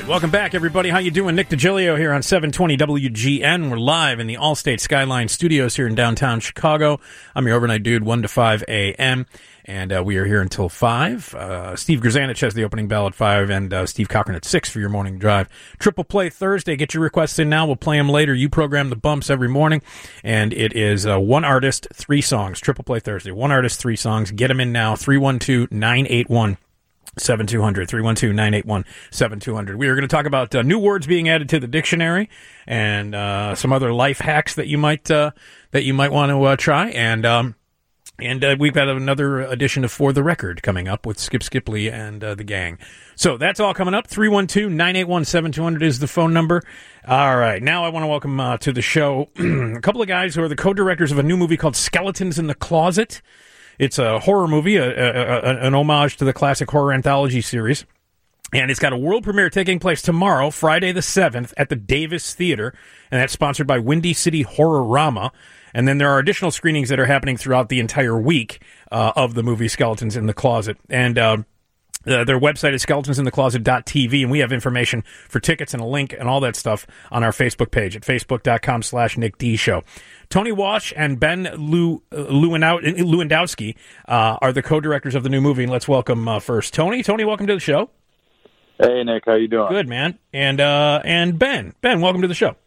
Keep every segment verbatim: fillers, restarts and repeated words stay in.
right, welcome back, everybody. How you doing? Nick DiGilio here on seven twenty W G N. We're live in the Allstate Skyline Studios here in downtown Chicago. I'm your overnight dude, one to five a.m., and uh, we are here until five. Uh, Steve Grzanich has the opening bell at five, and uh, Steve Cochran at six for your morning drive. Triple Play Thursday. Get your requests in now. We'll play them later. You program the bumps every morning, and it is uh, one artist, three songs. Triple Play Thursday. One artist, three songs. Get them in now. three one two, nine eight one, seven two zero zero. three one two, nine eight one, seven two zero zero. We are going to talk about uh, new words being added to the dictionary and uh, some other life hacks that you might uh, that you might want to uh, try. And um, and uh, we've got another edition of For the Record coming up with Skip Skipley and uh, the gang. So that's all coming up. three one two, nine eight one, seven two zero zero is the phone number. All right. Now I want to welcome uh, to the show a couple of guys who are the co-directors of a new movie called Skeletons in the Closet. It's a horror movie, a, a, a, an homage to the classic horror anthology series. And it's got a world premiere taking place tomorrow, Friday the seventh, at the Davis Theater. And that's sponsored by Windy City Horror-Rama. And then there are additional screenings that are happening throughout the entire week uh, of the movie Skeletons in the Closet. And uh, uh, their website is skeletons in the closet dot t v. And we have information for tickets and a link and all that stuff on our Facebook page at facebook.com slash Nick D Show. Tony Walsh and Ben Lew, uh, Lewandowski uh, are the co-directors of the new movie. And let's welcome uh, first Tony. Tony, welcome to the show. Hey, Nick. How you doing? Good, man. And uh, and Ben. Ben, welcome to the show.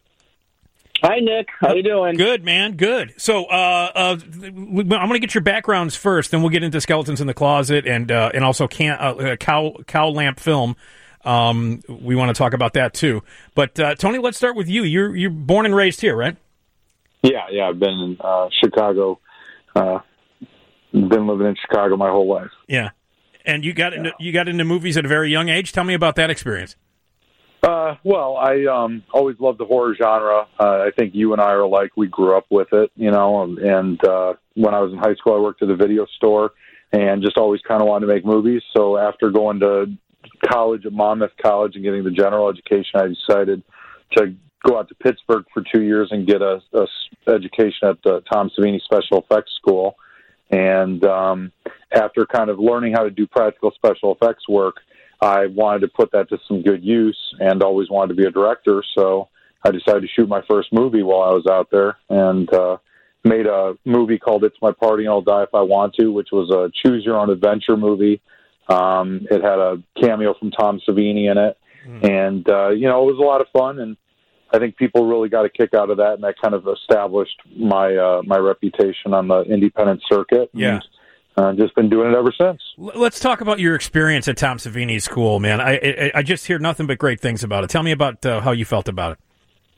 Hi, Nick. How you doing? Good, man. Good. So uh, uh, I'm going to get your backgrounds first, then we'll get into Skeletons in the Closet and uh, and also can, uh, Cow, Cow Lamp Film. Um, we want to talk about that, too. But, uh, Tony, let's start with you. You're you're born and raised here, right? Yeah, yeah. I've been in uh, Chicago. Uh, been living in Chicago my whole life. Yeah. And you got into, you got into movies at a very young age. Tell me about that experience. Uh, well, I um, always loved the horror genre. Uh, I think you and I are alike. We grew up with it, you know. And, and uh, when I was in high school, I worked at a video store and just always kind of wanted to make movies. So after going to college at Monmouth College and getting the general education, I decided to go out to Pittsburgh for two years and get a, a education at the Tom Savini Special Effects School. And um, after kind of learning how to do practical special effects work, I wanted to put that to some good use and always wanted to be a director. So I decided to shoot my first movie while I was out there and uh, made a movie called It's My Party and I'll Die If I Want To, which was a choose your own adventure movie. Um, it had a cameo from Tom Savini in it. Mm. And, uh, you know, it was a lot of fun. And I think people really got a kick out of that. And that kind of established my, uh, my reputation on the independent circuit. Yeah. And, Uh, just been doing it ever since. Let's talk about your experience at Tom Savini's school, man. I I, I just hear nothing but great things about it. Tell me about uh, how you felt about it.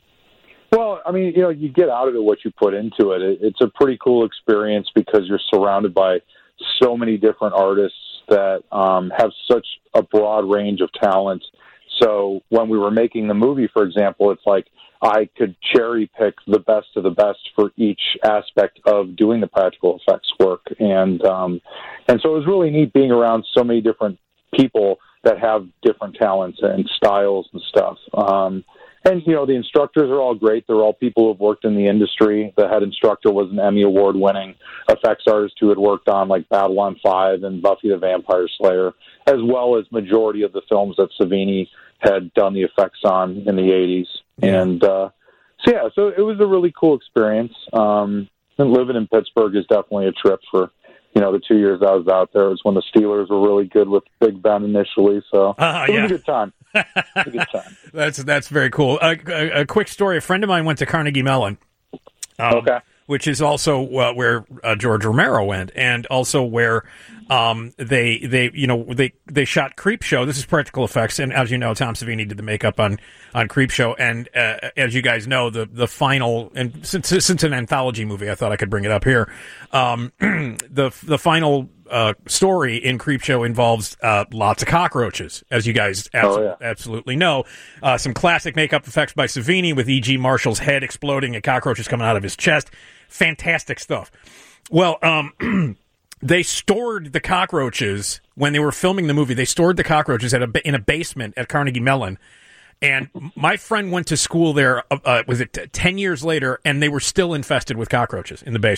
Well, I mean, you know, you get out of it what you put into it. it. It's a pretty cool experience because you're surrounded by so many different artists that um, have such a broad range of talent. So when we were making the movie, for example, it's like I could cherry pick the best of the best for each aspect of doing the practical effects work. And, um, and so it was really neat being around so many different people that have different talents and styles and stuff. Um, and, you know, the instructors are all great. They're all people who have worked in the industry. The head instructor was an Emmy Award winning effects artist who had worked on like Babylon five and Buffy the Vampire Slayer, as well as majority of the films that Savini had done the effects on in the eighties. Yeah. And uh, so, yeah, so it was a really cool experience. Um, and living in Pittsburgh is definitely a trip for, you know, the two years I was out there. It was when the Steelers were really good with Big Ben initially. So uh, it was yeah. a good time. It was a good time. that's, that's very cool. Uh, a, a quick story. A friend of mine went to Carnegie Mellon. Um, okay. Which is also uh, where uh, George Romero went, and also where um, they they you know they they shot Creepshow. This is practical effects, and as you know, Tom Savini did the makeup on on Creepshow. And uh, as you guys know, the the final, and since since it's an anthology movie, I thought I could bring it up here. Um, the the final uh, story in Creepshow involves uh, lots of cockroaches, as you guys abso- oh, yeah. absolutely know. Uh, some classic makeup effects by Savini with E G. Marshall's head exploding and cockroaches coming out of his chest. Fantastic stuff. Well, um, they stored the cockroaches when they were filming the movie. They stored the cockroaches at a, in a basement at Carnegie Mellon. And my friend went to school there, uh, was it ten years later, and they were still infested with cockroaches in the basement.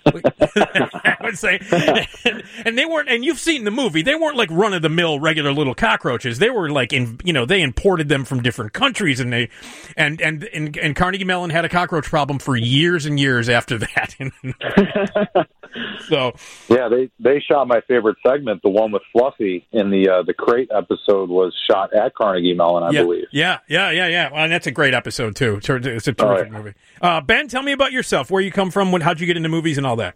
I would say, and, and they weren't. And you've seen the movie; they weren't like run of the mill regular little cockroaches. They were like in, you know, they imported them from different countries, and they, and and and, and Carnegie Mellon had a cockroach problem for years and years after that. So, yeah, they they shot my favorite segment, the one with Fluffy in the uh, the crate episode, was shot at Carnegie Mellon, I yeah, believe. Yeah, yeah, yeah, yeah. Well, and that's a great episode too. It's a terrific oh, yeah. movie. Uh, Ben, tell me about yourself. Where you come from? When, how'd you get into movies and all that?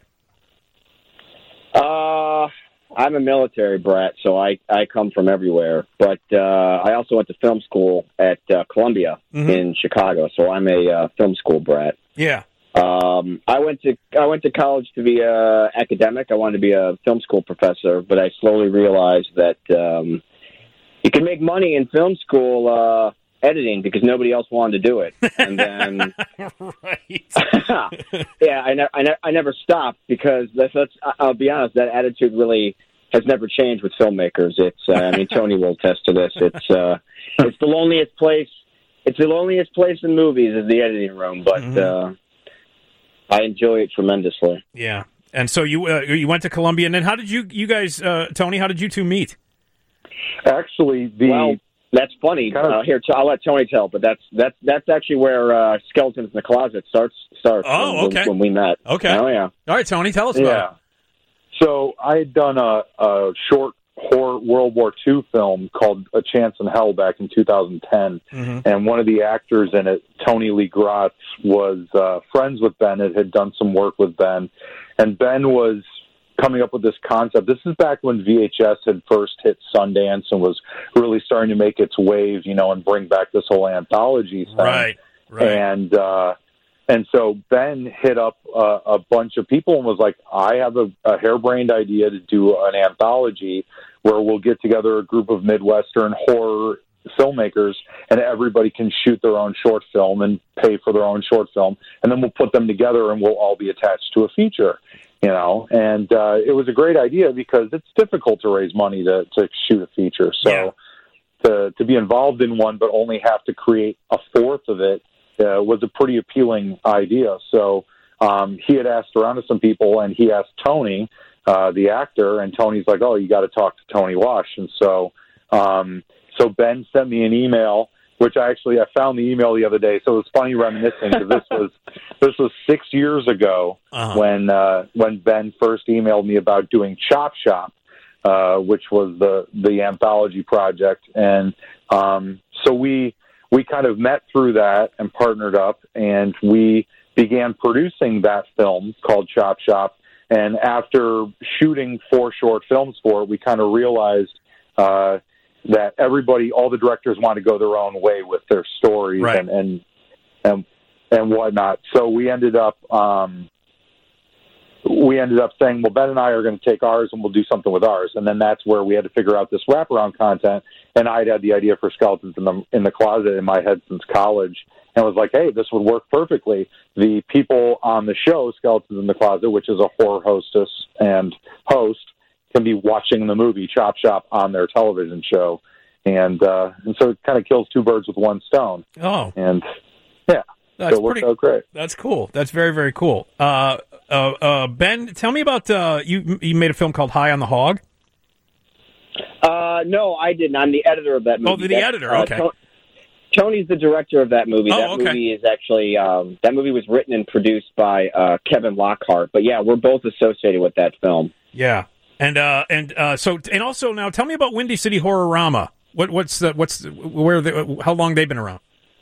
Uh, I'm a military brat, so I, I come from everywhere. But uh, I also went to film school at uh, Columbia mm-hmm. in Chicago, so I'm a uh, film school brat. Yeah. Um, I went to I went to college to be a academic. I wanted to be a film school professor, but I slowly realized that um, you can make money in film school uh, editing because nobody else wanted to do it. And then, right? yeah, I, ne- I, ne- I never stopped because that's, that's. I'll be honest, that attitude really has never changed with filmmakers. It's uh, I mean, Tony will attest to this. It's uh, it's the loneliest place. It's the loneliest place in movies is the editing room, but. Mm-hmm. Uh, I enjoy it tremendously. Yeah, and so you uh, you went to Columbia, and then how did you you guys, uh, Tony? How did you two meet? Actually, the well, that's funny. Kind of, uh, here, I'll let Tony tell, but that's that's that's actually where uh, Skeletons in the Closet starts starts. Oh, when, okay. When we met. Okay. Oh, yeah. All right, Tony, tell us about yeah. it. So I had done a, a short horror World War Two film called A Chance in Hell back in two thousand ten, mm-hmm. and one of the actors in it, Tony Lee Gratz, was uh, friends with Ben. It had done some work with Ben, and Ben was coming up with this concept. This is back when V H S had first hit Sundance and was really starting to make its wave, you know, and bring back this whole anthology thing. Right, right. And uh, and so Ben hit up uh, a bunch of people and was like, I have a, a harebrained idea to do an anthology where we'll get together a group of Midwestern horror filmmakers and everybody can shoot their own short film and pay for their own short film. And then we'll put them together and we'll all be attached to a feature, you know. And uh, it was a great idea because it's difficult to raise money to, to shoot a feature. So yeah. to, to be involved in one but only have to create a fourth of it Uh, was a pretty appealing idea. So um, he had asked around to some people, and he asked Tony, uh, the actor, and Tony's like, "Oh, you got to talk to Tony Wash." And so, um, so Ben sent me an email, which I actually I found the email the other day. So it was funny reminiscing because this was this was six years ago uh-huh. when uh, when Ben first emailed me about doing Chop Shop, uh, which was the the anthology project, and um, so we. We kind of met through that and partnered up, and we began producing that film called Chop Shop. And after shooting four short films for it, we kind of realized uh, that everybody, all the directors want to go their own way with their stories right. and, and and and whatnot. So we ended up um, we ended up saying, well, Ben and I are going to take ours and we'll do something with ours. And then that's where we had to figure out this wraparound content. And I'd had the idea for Skeletons in the in the Closet in my head since college, and was like, hey, this would work perfectly. The people on the show, Skeletons in the Closet, which is a horror hostess and host, can be watching the movie Chop Shop on their television show. And uh, and so it kind of kills two birds with one stone. Oh. And, yeah, that's so it worked pretty, out great. That's cool. That's very, very cool. Uh, uh, uh, Ben, tell me about, uh, you, you made a film called High on the Hog? Uh, no, I didn't. I'm the editor of that movie. Oh, the, the that, editor, uh, okay. To- Tony's the director of that movie. Oh, that okay. movie is actually, um, that movie was written and produced by uh, Kevin Lockhart. But, yeah, we're both associated with that film. Yeah. And uh, and uh, so and also now tell me about Windy City Horrorama. What what's the, what's the, where they, how long they've been around?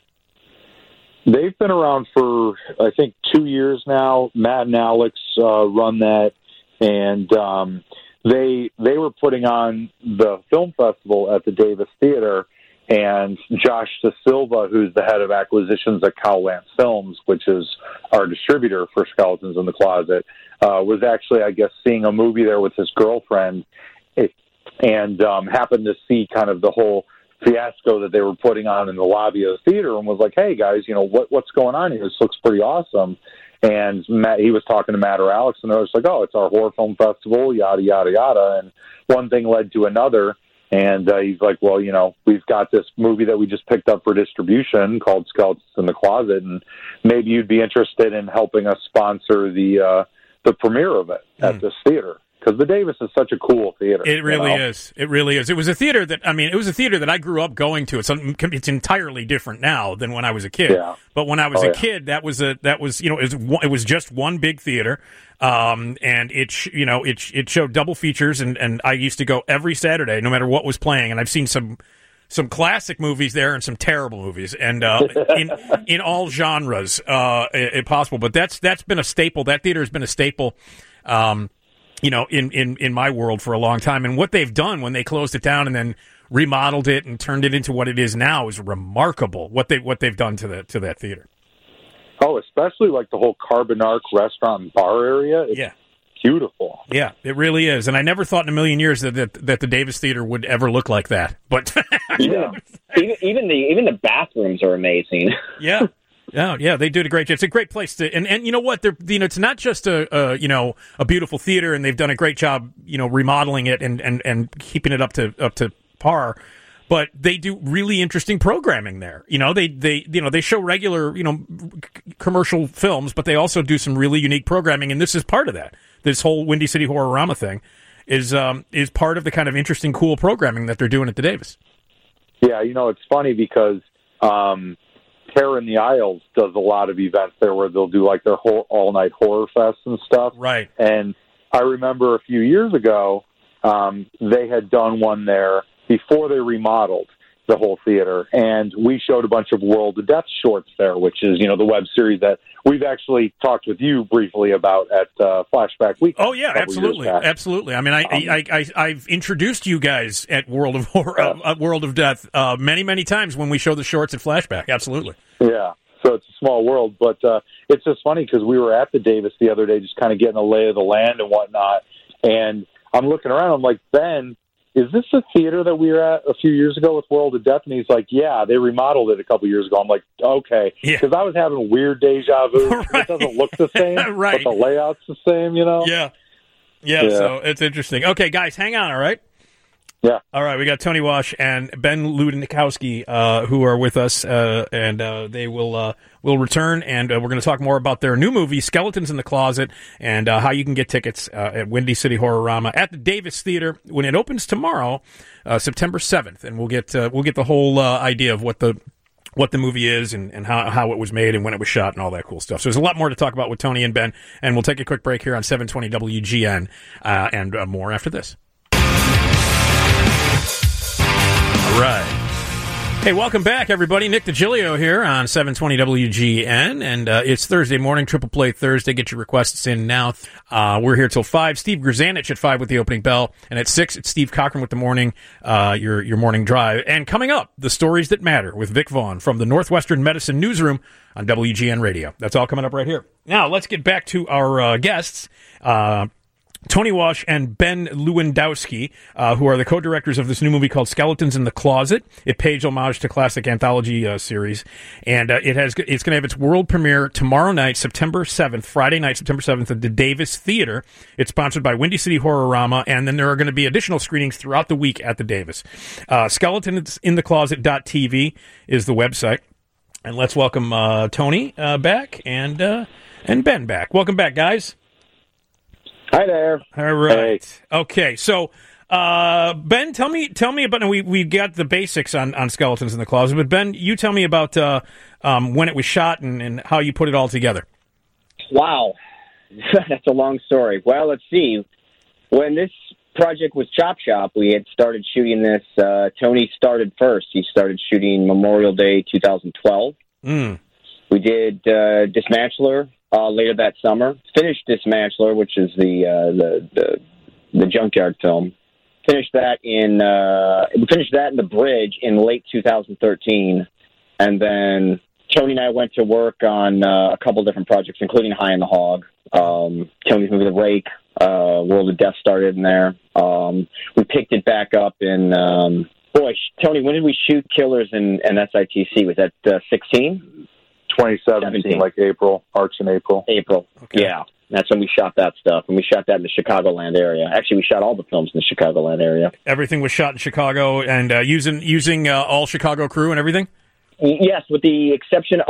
They've been around for I think two years now. Matt and Alex uh, run that, and um, they they were putting on the film festival at the Davis Theater, and Josh De Silva, who's the head of acquisitions at Cowlance Films, which is our distributor for Skeletons in the Closet, uh, was actually, I guess, seeing a movie there with his girlfriend, it, and um, happened to see kind of the whole fiasco that they were putting on in the lobby of the theater, and was like, "Hey guys, you know what what's going on here? This looks pretty awesome." And Matt, he was talking to Matt or Alex, and they was like, "Oh, it's our horror film festival, yada yada yada." And one thing led to another. And uh, he's like, well, you know, we've got this movie that we just picked up for distribution called Skeletons in the Closet, and maybe you'd be interested in helping us sponsor the uh, the premiere of it at mm. this theater. Because the Davis is such a cool theater. It really you know? is. It really is. It was a theater that, I mean, it was a theater that I grew up going to. It's it's entirely different now than when I was a kid. Yeah. But when I was oh, a yeah. kid, that was a that was you know it was, it was just one big theater, um, and it sh- you know it it showed double features, and, and I used to go every Saturday, no matter what was playing, and I've seen some. Some classic movies there and some terrible movies, and uh, in in all genres, uh, if possible. But that's that's been a staple. That theater has been a staple, um, you know, in, in, in my world for a long time. And what they've done when they closed it down and then remodeled it and turned it into what it is now is remarkable. What they what they've done to the to that theater. Oh, especially like the whole Carbonark restaurant and bar area. It's yeah. beautiful. Yeah, it really is. And I never thought in a million years that that, that the Davis Theater would ever look like that. But yeah. even, even the even the bathrooms are amazing. yeah. Yeah, yeah, they did a great job. It's a great place to, and, and you know what? They're, you know, it's not just a, a, you know, a beautiful theater, and they've done a great job, you know, remodeling it and, and, and keeping it up to up to par. But they do really interesting programming there. You know, they, they you know they show regular, you know, c- commercial films, but they also do some really unique programming, and this is part of that. This whole Windy City Horrorama thing is um, is part of the kind of interesting, cool programming that they're doing at the Davis. Yeah, you know, it's funny because um, Terror in the Isles does a lot of events there where they'll do like their whole all-night horror fest and stuff. Right. And I remember a few years ago, um, they had done one there before they remodeled the whole theater, and we showed a bunch of World of Death shorts there, which is, you know, the web series that we've actually talked with you briefly about at uh, Flashback Week. Oh yeah, absolutely, absolutely. I mean, I, um, I, I, I've introduced you guys at World of Horror, uh, uh, World of Death, uh, many, many times when we show the shorts at Flashback. Absolutely. Yeah, so it's a small world, but uh, it's just funny because we were at the Davis the other day, just kind of getting a lay of the land and whatnot, and I'm looking around. I'm like, Ben, is this the theater that we were at a few years ago with World of Death? And he's like, yeah, they remodeled it a couple years ago. I'm like, okay. Because yeah. I was having weird deja vu. Right. It doesn't look the same, right. but the layout's the same, you know? Yeah. yeah. Yeah, so it's interesting. Okay, guys, hang on, all right? Yeah. All right, we got Tony Wash and Ben Ludinkowski uh, who are with us, uh, and uh, they will uh, will return, and uh, we're going to talk more about their new movie, Skeletons in the Closet, and uh, how you can get tickets uh, at Windy City Horrorama at the Davis Theater when it opens tomorrow, uh, September seventh, and we'll get uh, we'll get the whole uh, idea of what the what the movie is and, and how, how it was made and when it was shot and all that cool stuff. So there's a lot more to talk about with Tony and Ben, and we'll take a quick break here on seven twenty W G N uh, and uh, more after this. All right. Hey, welcome back, everybody. Nick DiGilio here on seven twenty W G N, and uh, it's Thursday morning, Triple Play Thursday. Get your requests in now. Uh, we're here till five. Steve Grzanich at five with the opening bell, and at six, it's Steve Cochran with the morning, uh, your your morning drive. And coming up, the stories that matter with Vic Vaughn from the Northwestern Medicine Newsroom on W G N Radio. That's all coming up right here. Now, let's get back to our uh, guests. Uh, Tony Wash and Ben Lewandowski, uh, who are the co-directors of this new movie called Skeletons in the Closet. It pays homage to classic anthology uh, series, and uh, it has it's going to have its world premiere tomorrow night, September seventh, Friday night, September seventh, at the Davis Theater. It's sponsored by Windy City Horrorama, and then there are going to be additional screenings throughout the week at the Davis. Uh, skeletons in the closet dot t v is the website, and let's welcome uh, Tony uh, back and uh, and Ben back. Welcome back, guys. Hi there. All right. Hey. Okay. So, uh, Ben, tell me, tell me about. We we got the basics on, on Skeletons in the Closet, but Ben, you tell me about uh, um, when it was shot and, and how you put it all together. Wow, that's a long story. Well, let's see. When this project was Chop Shop, we had started shooting this. Uh, Tony started first. He started shooting Memorial Day twenty twelve. Mm. We did uh, Dismantler. Uh, later that summer, finished Dismantler, which is the, uh, the the the junkyard film. Finished that in uh, we finished that in The Bridge in late two thousand thirteen, and then Tony and I went to work on uh, a couple different projects, including High on the Hog. Um, Tony's movie The Rake, uh, World of Death started in there. Um, we picked it back up in um, boy, Tony. When did we shoot Killers in, in S I T C? Was that uh, sixteen? twenty seventeen, like April, March and April. April, okay. Yeah. That's when we shot that stuff, and we shot that in the Chicagoland area. Actually, we shot all the films in the Chicagoland area. Everything was shot in Chicago, and uh, using using uh, all Chicago crew and everything? Yes, with the exception of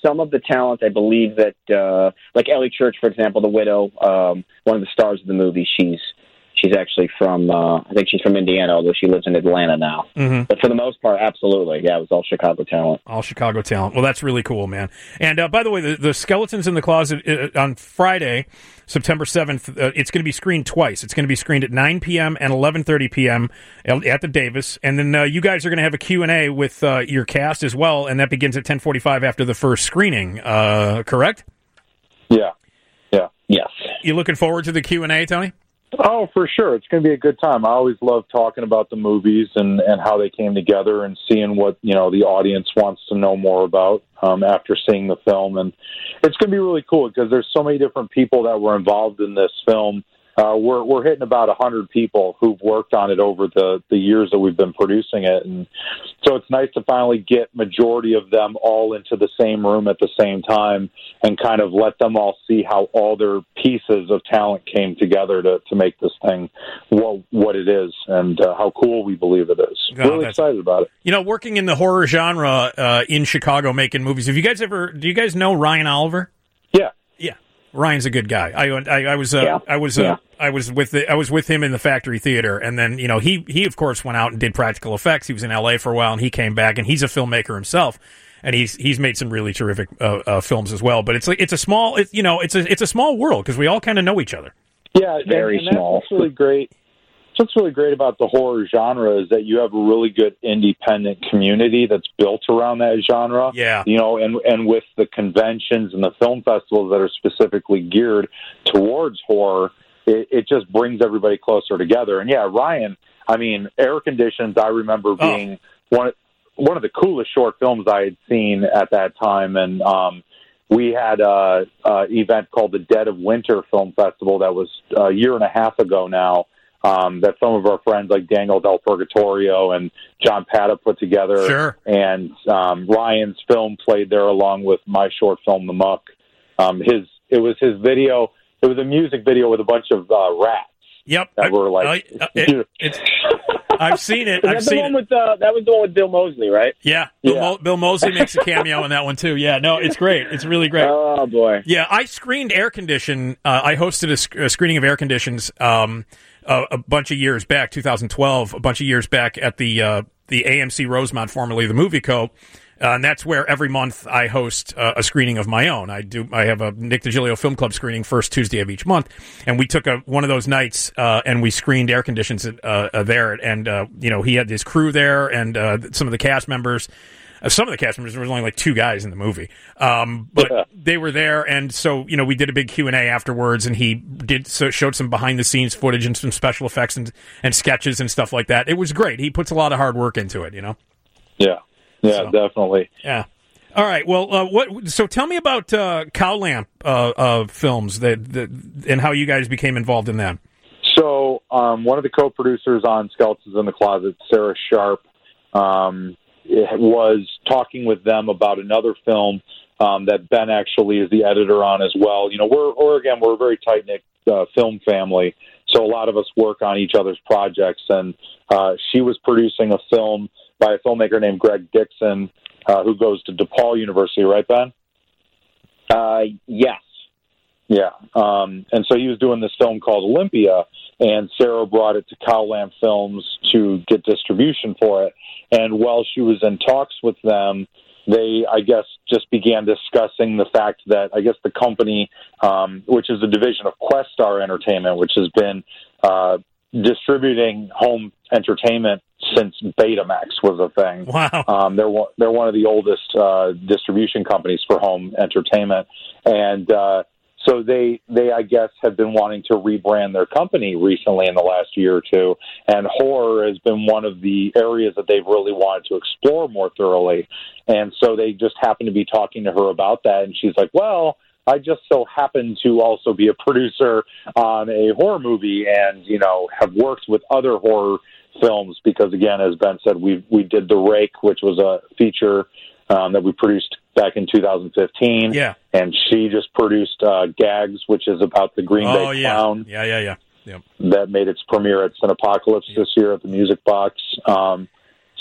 some of the talent. I believe that, uh, like Ellie Church, for example, the widow, um, one of the stars of the movie, she's she's actually from, uh, I think she's from Indiana, although she lives in Atlanta now. Mm-hmm. But for the most part, absolutely, yeah, it was all Chicago talent. All Chicago talent. Well, that's really cool, man. And uh, by the way, the, the Skeletons in the Closet uh, on Friday, September seventh, uh, it's going to be screened twice. It's going to be screened at nine p.m. and eleven thirty p.m. at the Davis. And then uh, you guys are going to have a Q and A with uh, your cast as well, and that begins at ten forty-five after the first screening, uh, correct? Yeah, yeah. Yes. You looking forward to the Q and A, Tony? Oh, for sure. It's going to be a good time. I always love talking about the movies and, and how they came together and seeing what, you know, the audience wants to know more about um, after seeing the film. And it's going to be really cool because there's so many different people that were involved in this film. Uh, we're we're hitting about one hundred people who've worked on it over the, the years that we've been producing it. And so it's nice to finally get majority of them all into the same room at the same time and kind of let them all see how all their pieces of talent came together to, to make this thing what, what it is and uh, how cool we believe it is. Oh, really excited about it. You know, working in the horror genre uh, in Chicago making movies, have you guys ever, do you guys know Ryan Oliver? Yeah. Yeah. Ryan's a good guy. I I, I was uh, yeah. I was uh, yeah. I was with the, I was with him in the Factory Theater, and then you know he he of course went out and did practical effects. He was in L A for a while, and he came back, and he's a filmmaker himself, and he's he's made some really terrific uh, uh, films as well. But it's like it's a small it's, you know it's a it's a small world because we all kind of know each other. Yeah, very and, and small. That's really great. What's really great about the horror genre is that you have a really good independent community that's built around that genre. Yeah. You know, and and with the conventions and the film festivals that are specifically geared towards horror, it, it just brings everybody closer together. And yeah, Ryan, I mean, Air Conditions, I remember being oh. one, one of the coolest short films I had seen at that time. And um, we had an event called the Dead of Winter Film Festival that was a year and a half ago now. Um, that some of our friends like Daniel Del Purgatorio and John Pata put together. Sure. And um, Ryan's film played there along with my short film, The Muck. Um, his It was his video. It was a music video with a bunch of uh, rats. Yep. That I, were like... I, it, it's, I've seen it. Is I've that seen the one it. with, uh, that was the one with Bill Moseley, right? Yeah. Bill, Yeah. Mo- Bill Moseley makes a cameo in that one, too. Yeah, no, it's great. It's really great. Oh, boy. Yeah, I screened Air Condition. Uh, I hosted a, sc- a screening of Air Conditions um, a, a bunch of years back, two thousand twelve, a bunch of years back at the uh, the A M C Rosemont, formerly the Movie Co. Uh, and that's where every month I host uh, a screening of my own. I do. I have a Nick DiGilio Film Club screening first Tuesday of each month, and we took a one of those nights uh, and we screened Air Conditions uh, uh, there. And uh, you know, he had his crew there and uh, some of the cast members. Uh, some of the cast members, there was only like two guys in the movie, um, but Yeah. they were there, and so you know we did a big Q and A afterwards, and he did so showed some behind the scenes footage and some special effects and and sketches and stuff like that. It was great. He puts a lot of hard work into it, you know. Yeah, yeah, So. definitely. Yeah. All right. Well, uh, what? So tell me about uh, Cow Lamp uh, uh, films that, that and how you guys became involved in them. So um, one of the co-producers on Skeletons in the Closet, Sarah Sharp, um, was talking with them about another film um, that Ben actually is the editor on as well. You know, we're, or again, we're a very tight-knit uh, film family, so a lot of us work on each other's projects. And uh, she was producing a film by a filmmaker named Greg Dixon, uh, who goes to DePaul University, right, Ben? Uh, yes. Yeah. Um, and so he was doing this film called Olympia, and Sarah brought it to Cow Lamp Films to get distribution for it. And while she was in talks with them, they, I guess, just began discussing the fact that, I guess, the company, um, which is a division of Questar Entertainment, which has been uh, distributing home entertainment since Betamax was a thing. Wow. Um, they're, one, they're one of the oldest uh, distribution companies for home entertainment. And uh, so they, they, I guess, have been wanting to rebrand their company recently in the last year or two. And horror has been one of the areas that they've really wanted to explore more thoroughly. And so they just happened to be talking to her about that. And she's like, well, I just so happen to also be a producer on a horror movie and, you know, have worked with other horror films because, again, as Ben said, we we did The Rake, which was a feature um, that we produced back in two thousand fifteen. Yeah. And she just produced uh, Gags, which is about the Green Oh Bay yeah. Clown Yeah. Yeah. Yeah. Yep. that made its premiere at Cinepocalypse Yeah. this year at the Music Box. Um,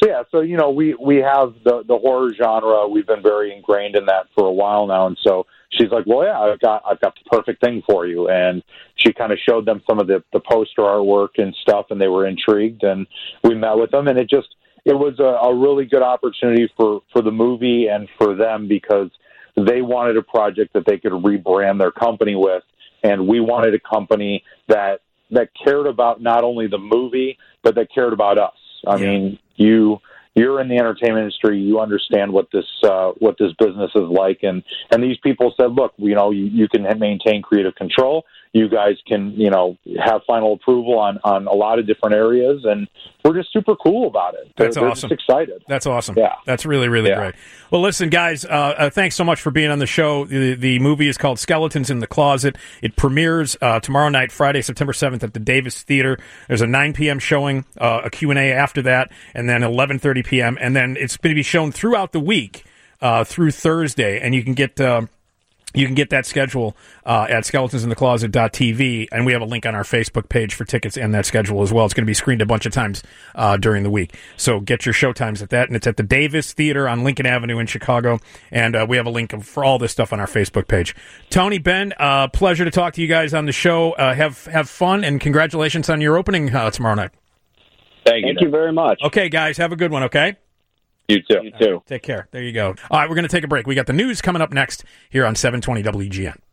so yeah, so you know, we we have the the horror genre. We've been very ingrained in that for a while now, and so she's like, "Well, yeah, I've got I've got the perfect thing for you." And she kind of showed them some of the the poster artwork and stuff, and they were intrigued. And we met with them, and it just it was a, a really good opportunity for for the movie and for them, because they wanted a project that they could rebrand their company with, and we wanted a company that that cared about not only the movie but that cared about us. I Yeah. mean, you you're in the entertainment industry, you understand what this uh, what this business is like, and and these people said, look, you know, you, you can maintain creative control. You guys can, you know, have final approval on, on a lot of different areas, and we're just super cool about it. That's they're, awesome. They're just excited. That's awesome. Yeah. That's really, really Yeah. great. Well, listen, guys, uh, uh, thanks so much for being on the show. The, the movie is called Skeletons in the Closet. It premieres uh, tomorrow night, Friday, September seventh at the Davis Theater. There's a nine p.m. showing, uh, a Q and A after that, and then eleven thirty p.m., and then it's going to be shown throughout the week uh, through Thursday, and you can get... Uh, You can get that schedule uh, at skeletons in the closet dot t v, and we have a link on our Facebook page for tickets and that schedule as well. It's going to be screened a bunch of times uh, during the week. So get your show times at that, and it's at the Davis Theater on Lincoln Avenue in Chicago, and uh, we have a link for all this stuff on our Facebook page. Tony, Ben, uh, pleasure to talk to you guys on the show. Uh, have have fun, and congratulations on your opening uh, tomorrow night. Thank you. Thank you very much. Okay, guys, have a good one, okay? You too. You too. Take care. There you go. All right, we're going to take a break. We got the news coming up next here on seven twenty W G N.